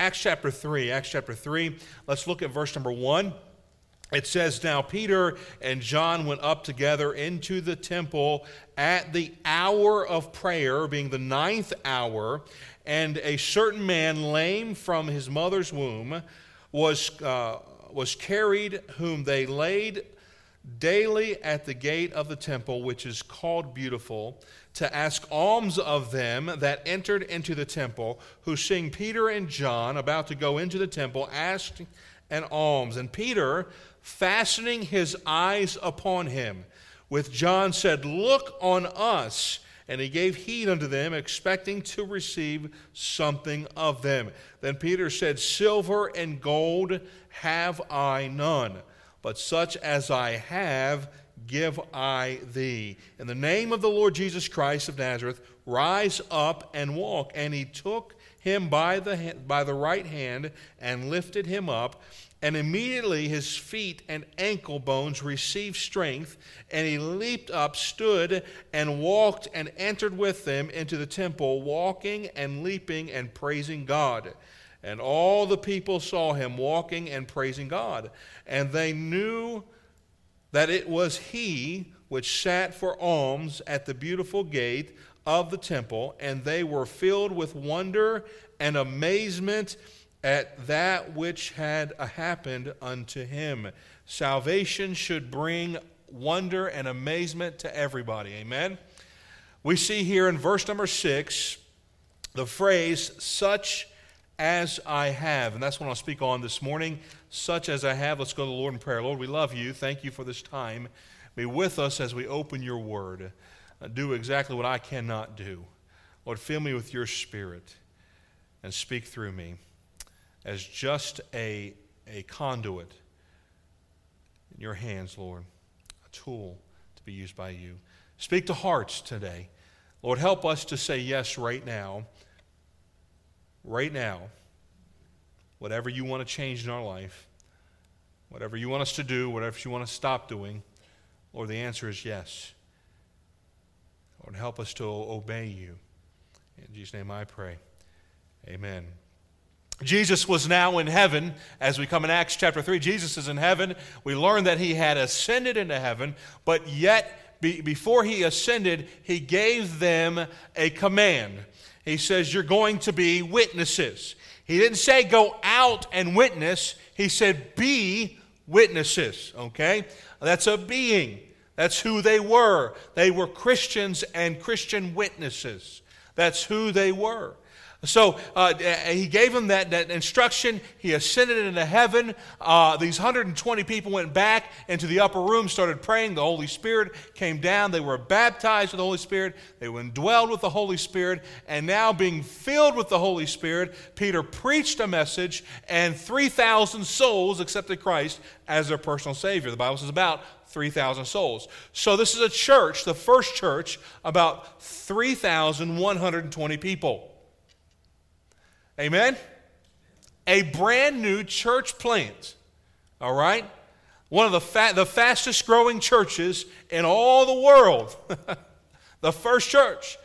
Acts chapter 3. Acts chapter 3, let's look at verse number 1. It says, "Now Peter and John went up together into the temple at the hour of prayer," being the 9th hour, "and a certain man lame from his mother's womb was carried, whom they laid daily at the gate of the temple, which is called Beautiful, to ask alms of them that entered into the temple, who seeing Peter and John about to go into the temple, asked an alms. And Peter, fastening his eyes upon him, with John said, Look on us. And he gave heed unto them, expecting to receive something of them. Then Peter said, Silver and gold have I none, but such as I have give I thee. In the name of the Lord Jesus Christ of Nazareth, rise up and walk. And he took him by the right hand and lifted him up. And immediately his feet and ankle bones received strength, and he leaped up, stood, and walked, and entered with them into the temple, walking and leaping and praising God. And all the people saw him walking and praising God. And they knew that it was he which sat for alms at the Beautiful gate of the temple, and they were filled with wonder and amazement at that which had happened unto him. Salvation should bring wonder and amazement to everybody. Amen? We see here in verse number 6 the phrase, such as I have. And that's what I'll speak on this morning. Such as I have. Let's go to the Lord in prayer. Lord, we love you. Thank you for this time. Be with us as we open your word. Do exactly what I cannot do. Lord, fill me with your spirit and speak through me as just a conduit in your hands, Lord, a tool to be used by you. Speak to hearts today. Lord, help us to say yes right now. Right now. Whatever you want to change in our life, whatever you want us to do, whatever you want to stop doing, Lord, the answer is yes. Lord, help us to obey you. In Jesus' name I pray. Amen. Jesus was now in heaven. As we come in Acts chapter 3, Jesus is in heaven. We learn that he had ascended into heaven, but yet before he ascended, he gave them a command. He says, you're going to be witnesses. He didn't say go out and witness. He said be witnesses, okay? That's a being. That's who they were. They were Christians and Christian witnesses. That's who they were. So he gave them that instruction. He ascended into heaven. These 120 people went back into the upper room, started praying. The Holy Spirit came down. They were baptized with the Holy Spirit. They were indwelled with the Holy Spirit. And now being filled with the Holy Spirit, Peter preached a message, and 3,000 souls accepted Christ as their personal Savior. The Bible says about 3,000 souls. So this is a church, the first church, about 3,120 people. Amen? A brand new church plant. All right? One of the fastest growing churches in all the world. The first church.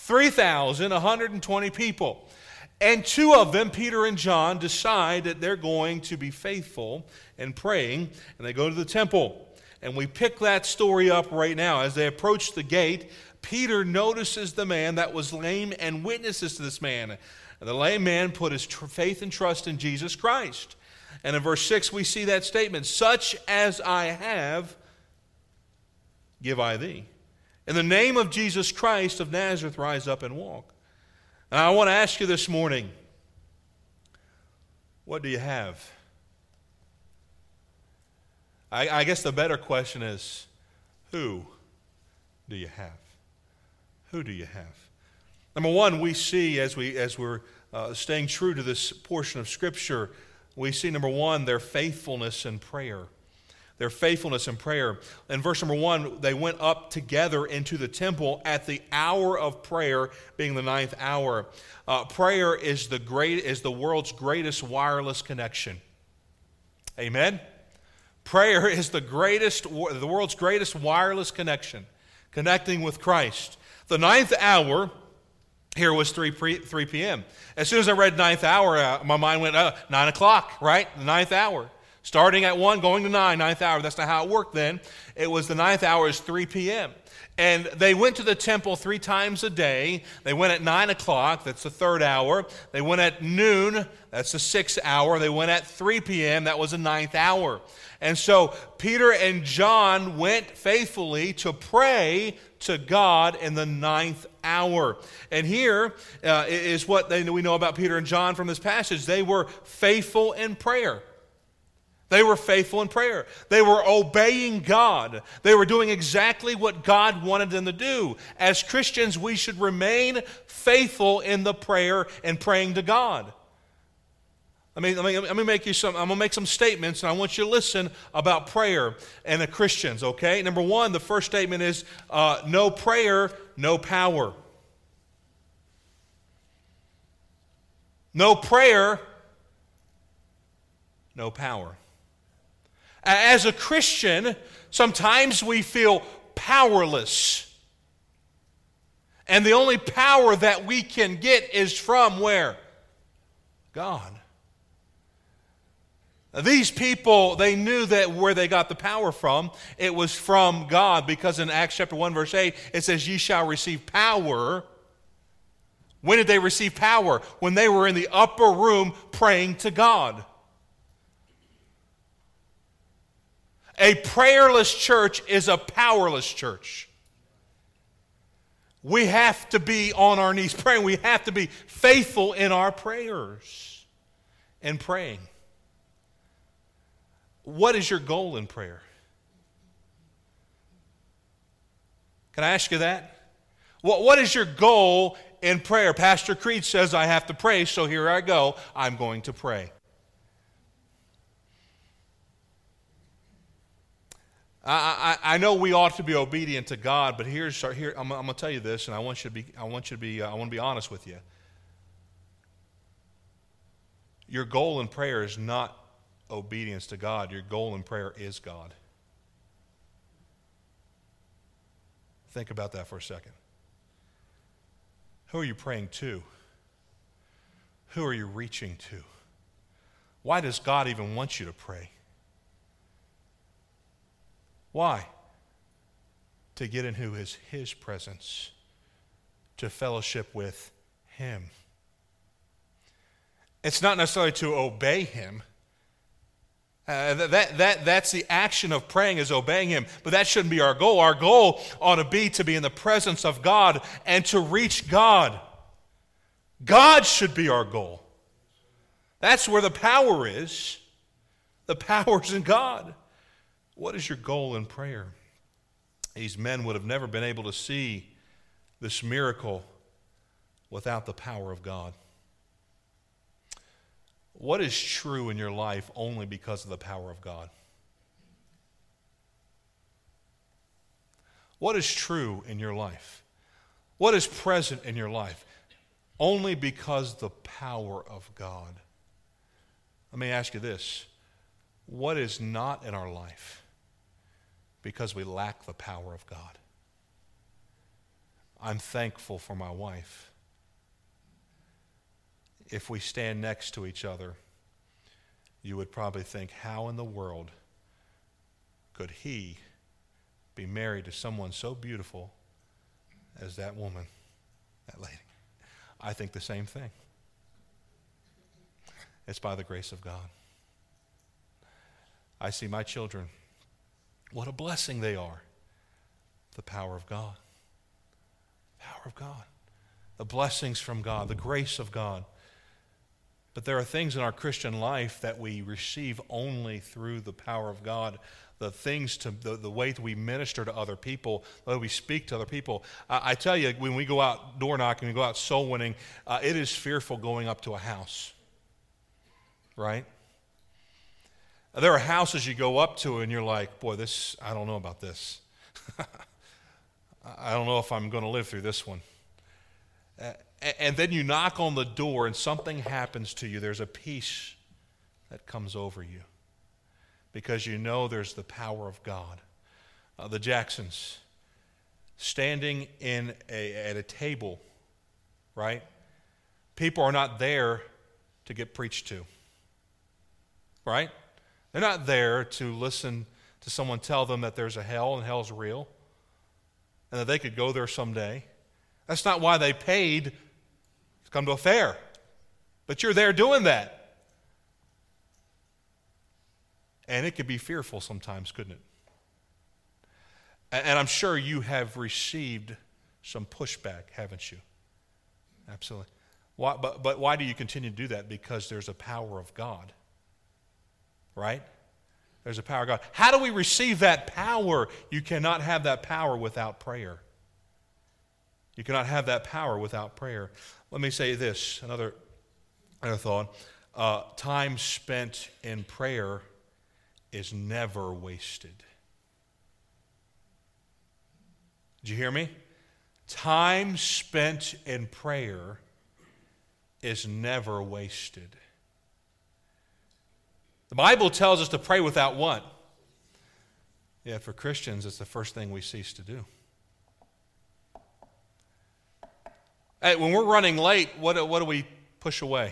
3,120 people. And two of them, Peter and John, decide that they're going to be faithful in praying, and they go to the temple. And we pick that story up right now. As they approach the gate, Peter notices the man that was lame and witnesses to this man. And the lame man put his faith and trust in Jesus Christ. And in verse 6 we see that statement, such as I have, give I thee. In the name of Jesus Christ of Nazareth, rise up and walk. And I want to ask you this morning, what do you have? I guess the better question is, who do you have? Who do you have? Number one, we see as we're staying true to this portion of Scripture, we see, number one, their faithfulness in prayer. Their faithfulness in prayer. In verse number 1, they went up together into the temple at the hour of prayer, being the 9th hour. Prayer is the world's greatest wireless connection. Amen? Prayer is the world's greatest wireless connection, connecting with Christ. The 9th hour Here was 3 p.m. As soon as I read ninth hour, my mind went, 9 o'clock, right? The ninth hour. Starting at 1, going to 9, ninth hour. That's not how it worked then. It was the ninth hour is 3 p.m. And they went to the temple 3 times a day. They went at 9 o'clock, that's the third hour. They went at noon, that's the 6th hour. They went at 3 p.m., that was the ninth hour. And so Peter and John went faithfully to pray to God in the ninth hour. And here is what we know about Peter and John from this passage. They were faithful in prayer. They were faithful in prayer. They were obeying God. They were doing exactly what God wanted them to do. As Christians, we should remain faithful in the prayer and praying to God. Let me make you some. I'm going to make some statements, and I want you to listen about prayer and the Christians. Okay. Number one, the first statement is no prayer, no power. No prayer, no power. As a Christian, sometimes we feel powerless. And the only power that we can get is from where? God. These people, they knew that where they got the power from, it was from God, because in Acts chapter 1, verse 8, it says, "Ye shall receive power." When did they receive power? When they were in the upper room praying to God. A prayerless church is a powerless church. We have to be on our knees praying. We have to be faithful in our prayers and praying. What is your goal in prayer? Can I ask you that? What is your goal in prayer? Pastor Creed says I have to pray, so here I go. I'm going to pray. I know we ought to be obedient to God, but here I'm going to tell you this, and I want to be honest with you. Your goal in prayer is not obedience to God. Your goal in prayer is God. Think about that for a second. Who are you praying to? Who are you reaching to? Why does God even want you to pray? Why? To get into His presence, to fellowship with Him. It's not necessarily to obey Him. That's the action of praying, is obeying Him. But that shouldn't be our goal. Our goal ought to be in the presence of God and to reach God. God should be our goal. That's where the power is. The power is in God. What is your goal in prayer? These men would have never been able to see this miracle without the power of God. What is true in your life only because of the power of God? What is true in your life? What is present in your life? Only because of the power of God. Let me ask you this. What is not in our life? Because we lack the power of God. I'm thankful for my wife. If we stand next to each other, you would probably think, how in the world could he be married to someone so beautiful as that woman, that lady? I think the same thing. It's by the grace of God. I see my children. What a blessing they are. The power of God. Power of God. The blessings from God, the grace of God. But there are things in our Christian life that we receive only through the power of God. The things, the way that we minister to other people, the way we speak to other people. I tell you, when we go out door knocking, we go out soul winning, it is fearful going up to a house. Right? There are houses you go up to and you're like, boy, I don't know about this. I don't know if I'm going to live through this one. And then you knock on the door and something happens to you. There's a peace that comes over you because you know there's the power of God. The Jacksons, standing at a table right? People are not there to get preached to, right? They're not there to listen to someone tell them that there's a hell and hell's real and that they could go there someday. That's not why they paid to come to a fair. But you're there doing that. And it could be fearful sometimes, couldn't it? And I'm sure you have received some pushback, haven't you? Absolutely. Why, but why do you continue to do that? Because there's a power of God. Right? There's a power of God. How do we receive that power? You cannot have that power without prayer. You cannot have that power without prayer. Let me say this, another thought. Time spent in prayer is never wasted. Did you hear me? Time spent in prayer is never wasted. The Bible tells us to pray without what? Yet for Christians, it's the first thing we cease to do. Hey, when we're running late, what do we push away?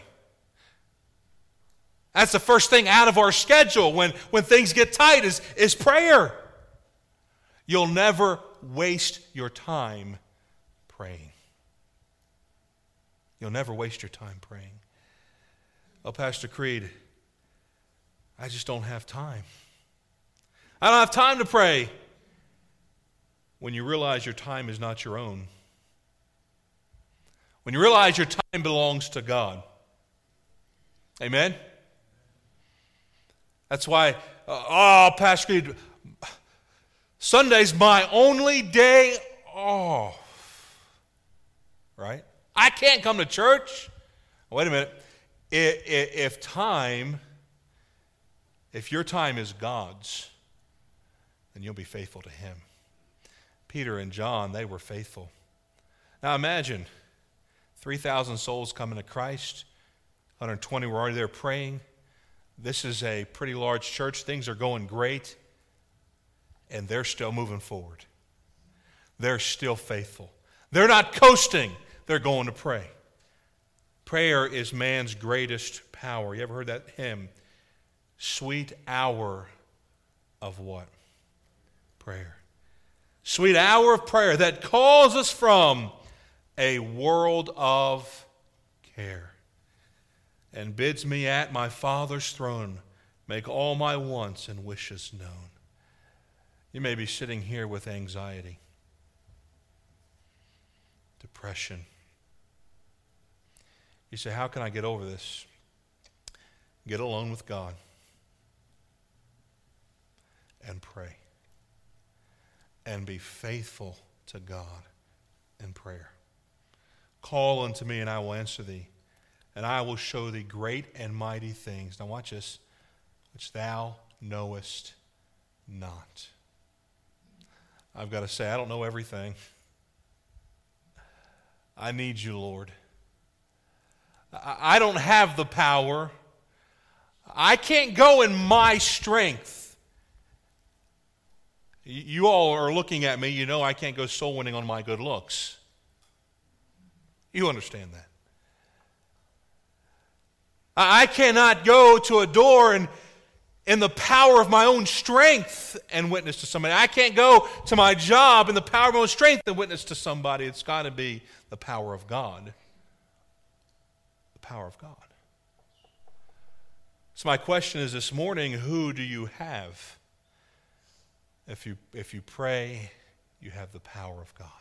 That's the first thing out of our schedule when things get tight is prayer. You'll never waste your time praying. You'll never waste your time praying. Oh, Pastor Creed, I just don't have time. I don't have time to pray. When you realize your time is not your own. When you realize your time belongs to God. Amen? That's why, Pastor Creed, Sunday's my only day off. Right? I can't come to church. Wait a minute. If your time is God's, then you'll be faithful to Him. Peter and John, they were faithful. Now imagine 3,000 souls coming to Christ. 120 were already there praying. This is a pretty large church. Things are going great. And they're still moving forward. They're still faithful. They're not coasting. They're going to pray. Prayer is man's greatest power. You ever heard that hymn? Sweet hour of what? Prayer. Sweet hour of prayer that calls us from a world of care and bids me at my Father's throne make all my wants and wishes known. You may be sitting here with anxiety, depression. You say, how can I get over this? Get alone with God and pray. And be faithful to God in prayer. Call unto me and I will answer thee, and I will show thee great and mighty things. Now watch this, which thou knowest not. I've got to say, I don't know everything. I need you, Lord. I don't have the power. I can't go in my strength. You all are looking at me, you know I can't go soul winning on my good looks. You understand that. I cannot go to a door and in the power of my own strength and witness to somebody. I can't go to my job in the power of my own strength and witness to somebody. It's got to be the power of God. The power of God. So my question is this morning, who do you have? If you pray, you have the power of God.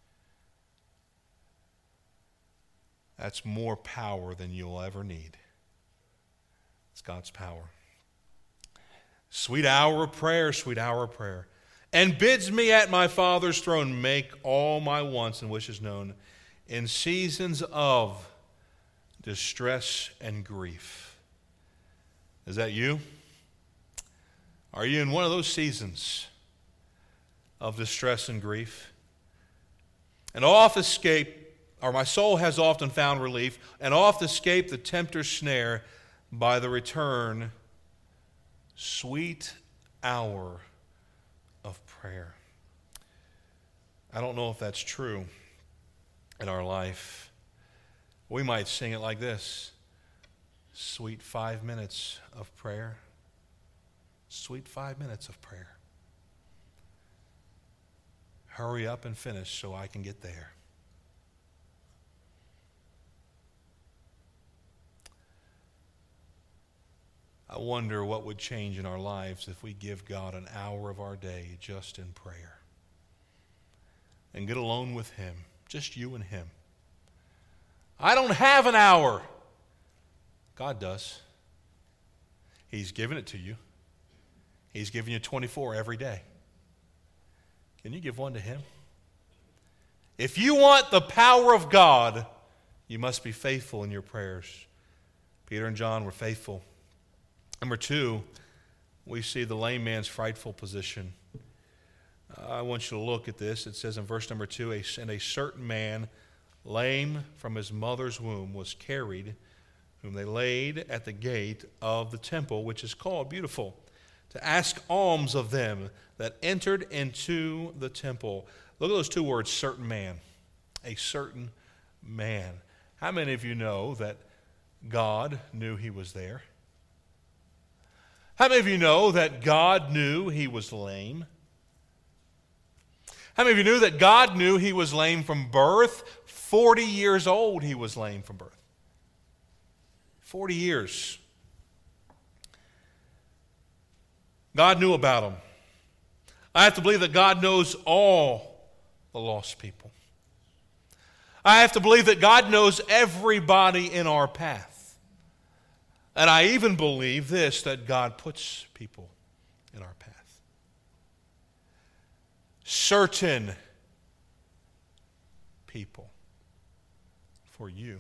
That's more power than you'll ever need. It's God's power. Sweet hour of prayer, sweet hour of prayer. And bids me at my Father's throne make all my wants and wishes known in seasons of distress and grief. Is that you? Are you in one of those seasons of distress and grief? And oft escape, or my soul has often found relief, and oft escape the tempter's snare by the return, sweet hour of prayer. I don't know if that's true in our life. We might sing it like this: sweet 5 minutes of prayer. Sweet 5 minutes of prayer. Hurry up and finish so I can get there. I wonder what would change in our lives if we give God an hour of our day just in prayer and get alone with Him, just you and Him. I don't have an hour. God does. He's given it to you. He's given you 24 every day. Can you give one to Him? If you want the power of God, you must be faithful in your prayers. Peter and John were faithful. Number 2, we see the lame man's frightful position. I want you to look at this. It says in verse number 2, and a certain man, lame from his mother's womb, was carried, whom they laid at the gate of the temple, which is called Beautiful, to ask alms of them that entered into the temple. Look at those two words, certain man. A certain man. How many of you know that God knew he was there? How many of you know that God knew he was lame? How many of you knew that God knew he was lame from birth? 40 years old he was lame from birth. 40 years. God knew about him. I have to believe that God knows all the lost people. I have to believe that God knows everybody in our path. And I even believe this, that God puts people in our path. Certain people for you.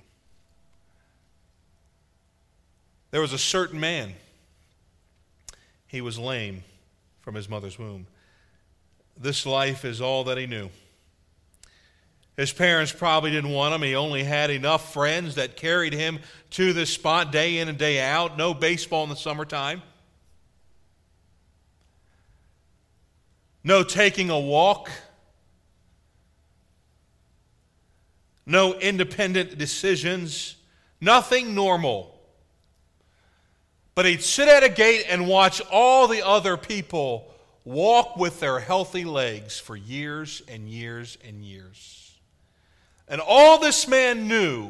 There was a certain man. He was lame from his mother's womb. This life is all that he knew. His parents probably didn't want him. He only had enough friends that carried him to this spot day in and day out. No baseball in the summertime. No taking a walk. No independent decisions. Nothing normal. But he'd sit at a gate and watch all the other people walk with their healthy legs for years and years and years. And all this man knew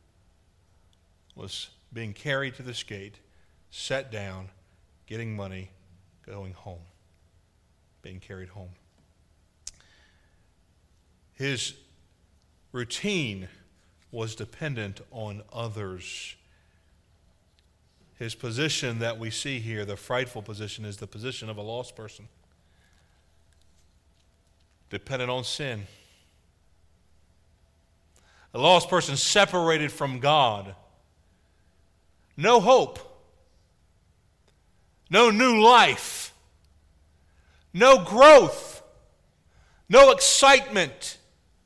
was being carried to this gate, sat down, getting money, going home, being carried home. His routine was dependent on others. His position that we see here, the frightful position, is the position of a lost person, dependent on sin. A lost person separated from God. No hope. No new life. No growth. No excitement.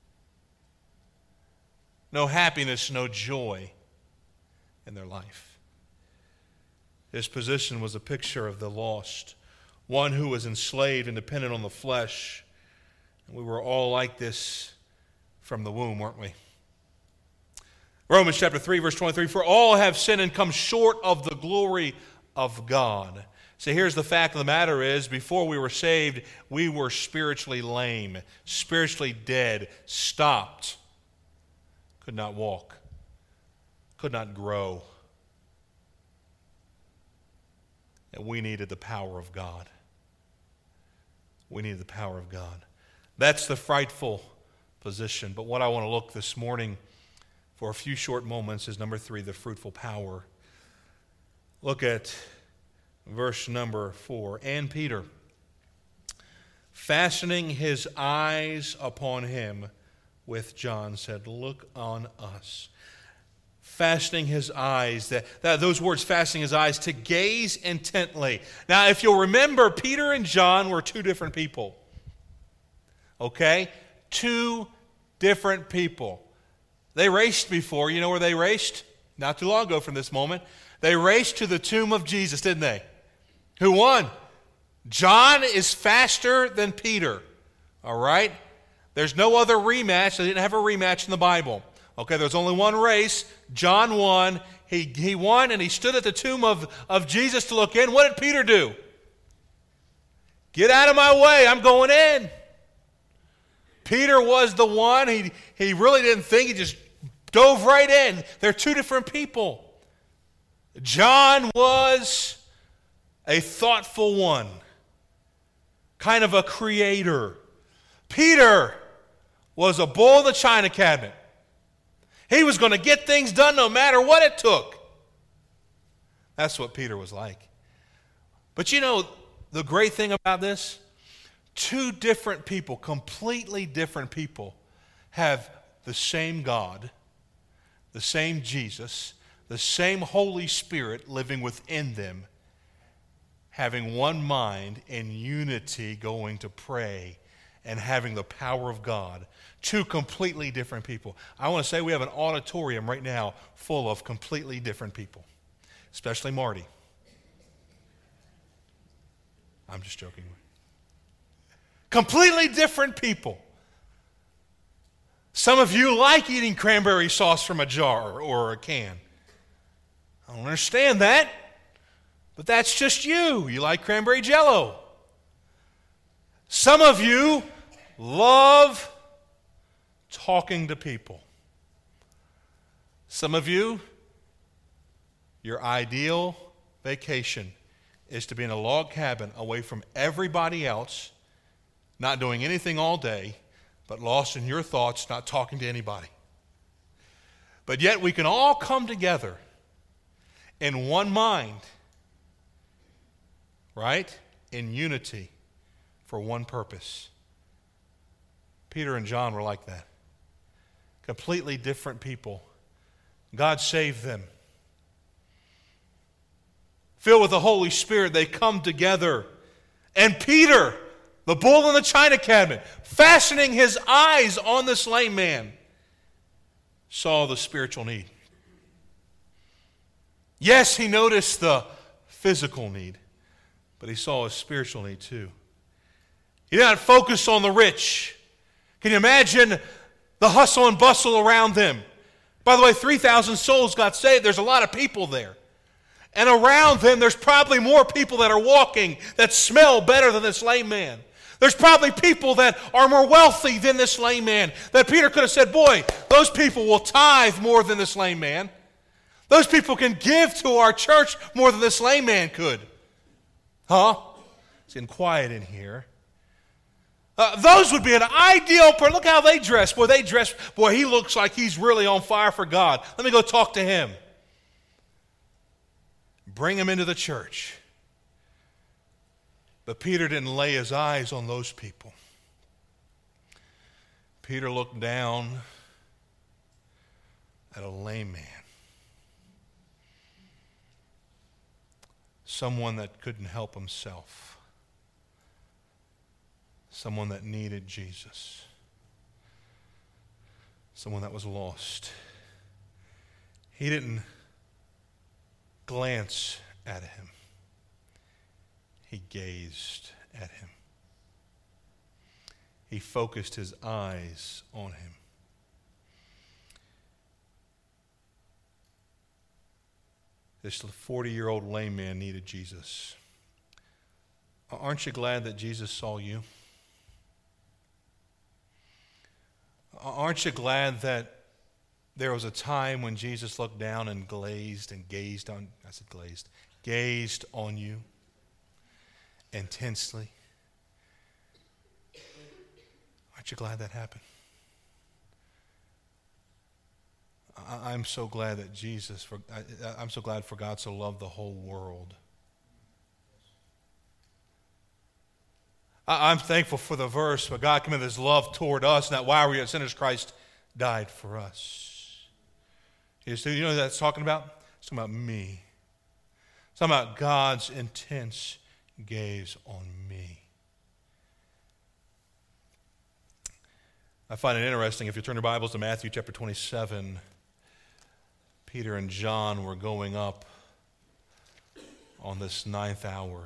No happiness, no joy in their life. His position was a picture of the lost, one who was enslaved and dependent on the flesh. And we were all like this from the womb, weren't we? Romans chapter 3, verse 23, for all have sinned and come short of the glory of God. So here's the fact of the matter is, before we were saved, we were spiritually lame, spiritually dead, stopped, could not walk, could not grow. And we needed the power of God. We needed the power of God. That's the frightful position. But what I want to look this morning for a few short moments is number 3, the fruitful power. Look at verse number 4. And Peter, fastening his eyes upon him with John, said, look on us. Fastening his eyes, those words, fastening his eyes, to gaze intently. Now, if you'll remember, Peter and John were two different people. Okay? Two different people. They raced before. You know where they raced? Not too long ago from this moment. They raced to the tomb of Jesus, didn't they? Who won? John is faster than Peter. All right? There's no other rematch. They didn't have a rematch in the Bible. Okay, there's only one race. John won. He won, and he stood at the tomb of Jesus to look in. What did Peter do? Get out of my way. I'm going in. Peter was the one. He really didn't think. He just dove right in. They're two different people. John was a thoughtful one, kind of a creator. Peter was a bull in the china cabinet. He was going to get things done no matter what it took. That's what Peter was like. But you know, the great thing about this, two different people, completely different people, have the same God, the same Jesus, the same Holy Spirit living within them, having one mind in unity going to pray and having the power of God. Two completely different people. I want to say we have an auditorium right now full of completely different people, especially Marty. I'm just joking. Completely different people. Some of you like eating cranberry sauce from a jar or a can. I don't understand that, but that's just you. You like cranberry jello. Some of you love talking to people. Some of you, your ideal vacation is to be in a log cabin away from everybody else, not doing anything all day, but lost in your thoughts, not talking to anybody. But yet we can all come together in one mind, right? In unity for one purpose. Peter and John were like that. Completely different people. God saved them. Filled with the Holy Spirit, they come together. And Peter, the bull in the china cabinet, fastening his eyes on this lame man, saw the spiritual need. Yes, he noticed the physical need, but he saw a spiritual need too. He did not focus on the rich. Can you imagine the hustle and bustle around them? By the way, 3,000 souls got saved. There's a lot of people there. And around them, there's probably more people that are walking that smell better than this lame man. There's probably people that are more wealthy than this lame man. That Peter could have said, boy, those people will tithe more than this lame man. Those people can give to our church more than this lame man could. Huh? It's getting quiet in here. Those would be an ideal person. Look how they dress. Boy, they dress. Boy, he looks like he's really on fire for God. Let me go talk to him. Bring him into the church. But Peter didn't lay his eyes on those people. Peter looked down at a lame man. Someone that couldn't help himself. Someone that needed Jesus. Someone that was lost. He didn't glance at him. He gazed at him. He focused his eyes on him. This 40-year-old lame man needed Jesus. Aren't you glad that Jesus saw you? Aren't you glad that there was a time when Jesus looked down and gazed on you intensely? Aren't you glad that happened? I'm so glad that I'm so glad for God so loved the whole world. I'm thankful for the verse where God commended his love toward us, and that while we were sinners, Christ died for us. You know what that's talking about? It's talking about me. It's talking about God's intense gaze on me. I find it interesting, if you turn your Bibles to Matthew chapter 27, Peter and John were going up on this ninth hour.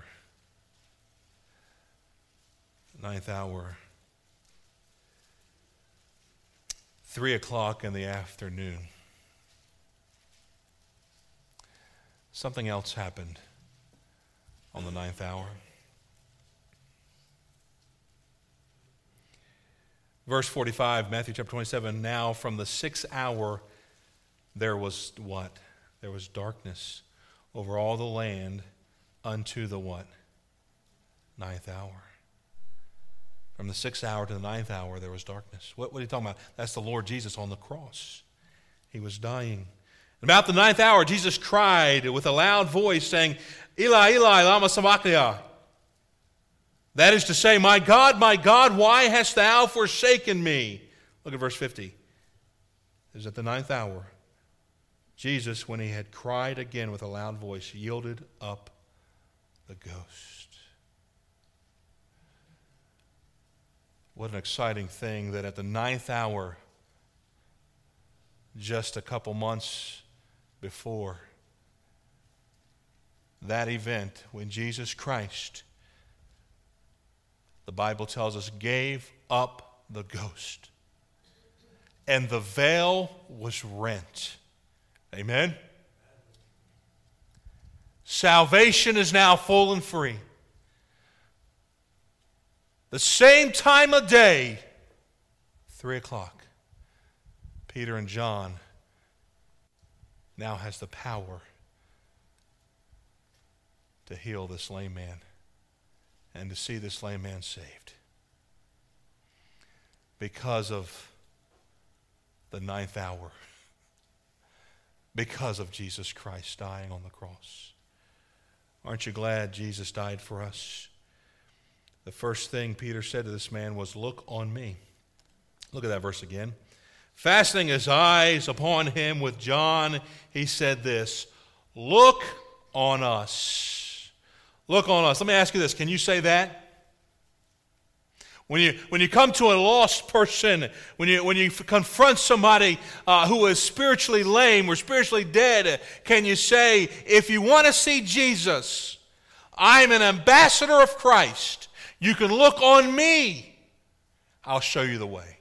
3 o'clock in the afternoon. Something else happened on the 9th hour. Verse 45, Matthew chapter 27, now from the 6th hour there was what? There was darkness over all the land unto the what? 9th hour. From the 6th hour to the 9th hour there was darkness. What are you talking about? That's the Lord Jesus on the cross. He was dying. About the 9th hour, Jesus cried with a loud voice, saying, Eli, Eli, lama sabachthani. That is to say, my God, why hast thou forsaken me? Look at verse 50. It was at the 9th hour. Jesus, when he had cried again with a loud voice, yielded up the ghost. What an exciting thing that at the 9th hour, just a couple months before that event, when Jesus Christ, the Bible tells us, gave up the ghost. And the veil was rent. Amen? Salvation is now full and free. The same time of day, 3 o'clock, Peter and John now has the power to heal this lame man and to see this lame man saved because of the 9th hour, because of Jesus Christ dying on the cross. Aren't you glad Jesus died for us? The first thing Peter said to this man was, look on me. Look at that verse again. Fastening his eyes upon him with John, he said this, look on us. Look on us. Let me ask you this. Can you say that? When you come to a lost person, when you confront somebody who is spiritually lame or spiritually dead, can you say, if you want to see Jesus, I'm an ambassador of Christ. You can look on me. I'll show you the way.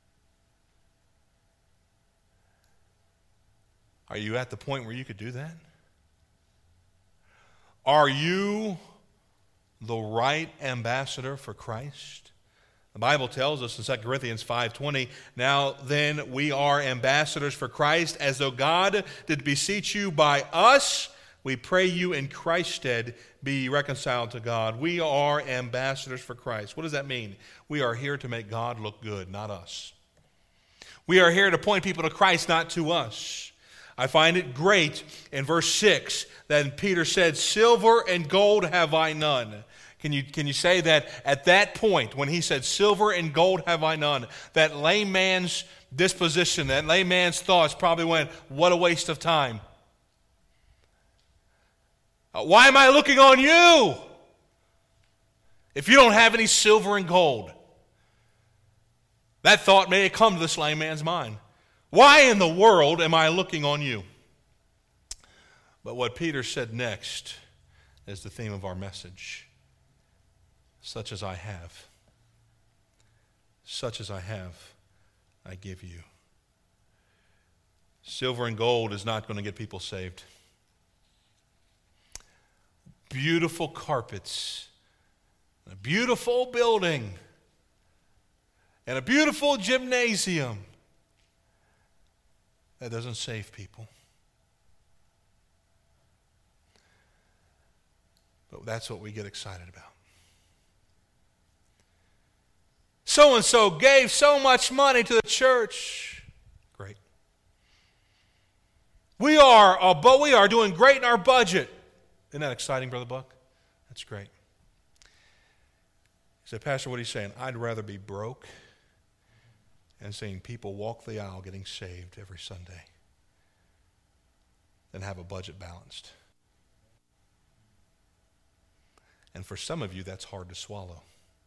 Are you at the point where you could do that? Are you the right ambassador for Christ? The Bible tells us in 2 Corinthians 5:20, now then we are ambassadors for Christ, as though God did beseech you by us. We pray you in Christ's stead be reconciled to God. We are ambassadors for Christ. What does that mean? We are here to make God look good, not us. We are here to point people to Christ, not to us. I find it great in verse 6 that Peter said, silver and gold have I none. Can you say that at that point, when he said, silver and gold have I none, that lame man's disposition, that lame man's thoughts probably went, what a waste of time. Why am I looking on you if you don't have any silver and gold? That thought may have come to this lame man's mind. Why in the world am I looking on you? But what Peter said next is the theme of our message. Such as I have, I give you. Silver and gold is not going to get people saved. Beautiful carpets, a beautiful building, and a beautiful gymnasium, that doesn't save people. But that's what we get excited about. So-and-so gave so much money to the church. Great. We are doing great in our budget. Isn't that exciting, Brother Buck? That's great. He said, Pastor, what are you saying? I'd rather be broke and seeing people walk the aisle getting saved every Sunday than have a budget balanced. And for some of you, that's hard to swallow.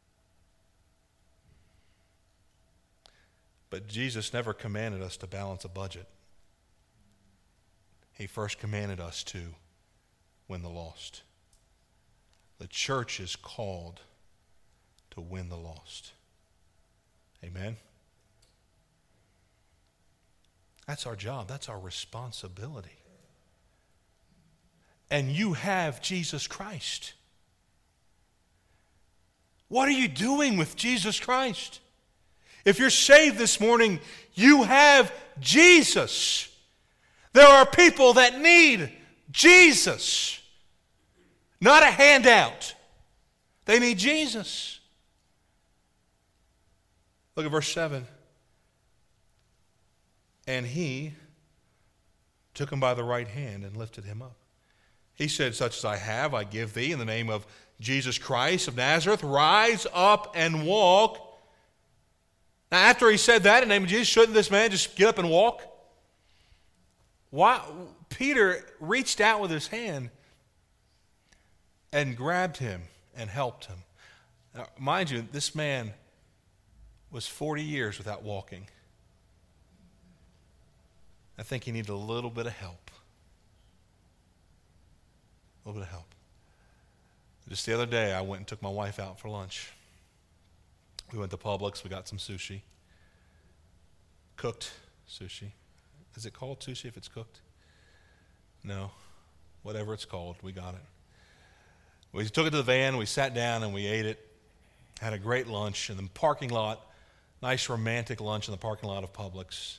But Jesus never commanded us to balance a budget. He first commanded us to win the lost. The church is called to win the lost. Amen? That's our job. That's our responsibility. And you have Jesus Christ. What are you doing with Jesus Christ? If you're saved this morning, you have Jesus. There are people that need Jesus. Not a handout. They need Jesus. Look at verse 7. And he took him by the right hand and lifted him up. He said, such as I have, I give thee in the name of Jesus Christ of Nazareth, rise up and walk. Now, after he said that in the name of Jesus, shouldn't this man just get up and walk? Why? Peter reached out with his hand and grabbed him and helped him. Now, mind you, this man was 40 years without walking. I think he needed a little bit of help. A little bit of help. Just the other day, I went and took my wife out for lunch. We went to Publix. We got some sushi. Cooked sushi. Is it called sushi if it's cooked? No. Whatever it's called, we got it. We took it to the van. We sat down and we ate it. Had a great lunch in the parking lot. Nice romantic lunch in the parking lot of Publix.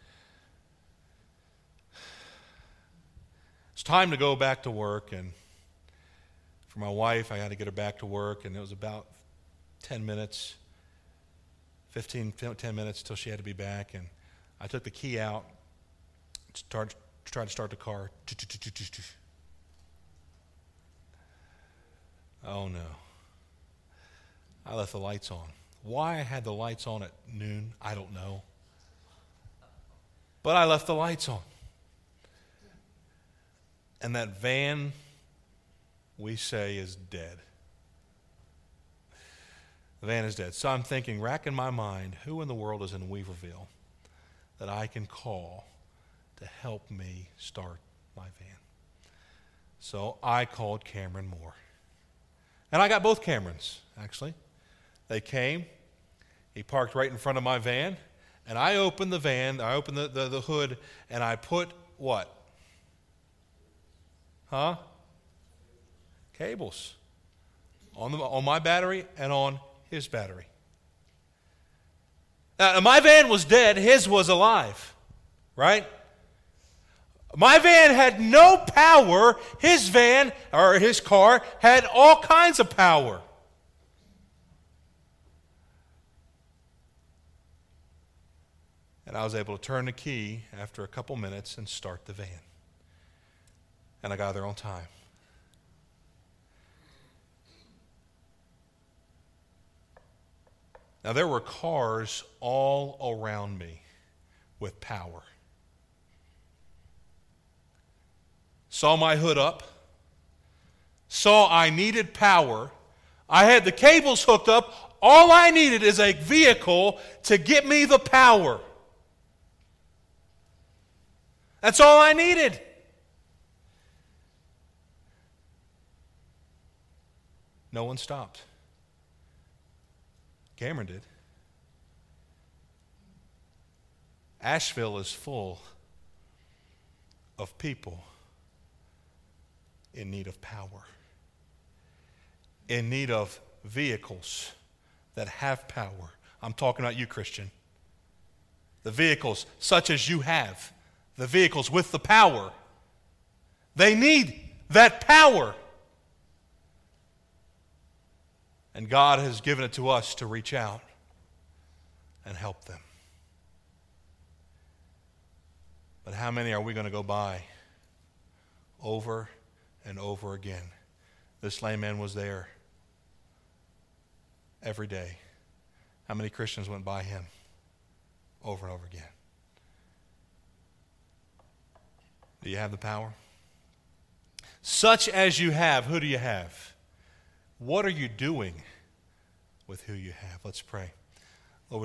It's time to go back to work, and for my wife, I had to get her back to work, and it was about 10 minutes, 10 minutes till she had to be back, and I took the key out, tried to start the car. Oh no. I left the lights on. Why I had the lights on at noon, I don't know. But I left the lights on. And that van, we say, is dead. The van is dead. So I'm thinking, racking my mind, who in the world is in Weaverville that I can call to help me start my van? So I called Cameron Moore. And I got both Camerons, actually. They came. He parked right in front of my van. And I opened the van, I opened the hood, and I put what? Cables on my battery and on his battery. Now, my van was dead, his was alive, right? My van had no power, his van, or his car, had all kinds of power. And I was able to turn the key after a couple minutes and start the van. And I got there on time. Now, there were cars all around me with power. Saw my hood up. Saw I needed power. I had the cables hooked up. All I needed is a vehicle to get me the power. That's all I needed. No one stopped. Cameron did. Asheville is full of people in need of power, in need of vehicles that have power. I'm talking about you, Christian. The vehicles such as you have, the vehicles with the power. They need that power. And God has given it to us to reach out and help them. But how many are we going to go by over and over again? This lame man was there every day. How many Christians went by him over and over again? Do you have the power? Such as you have, who do you have? What are you doing with who you have? Let's pray.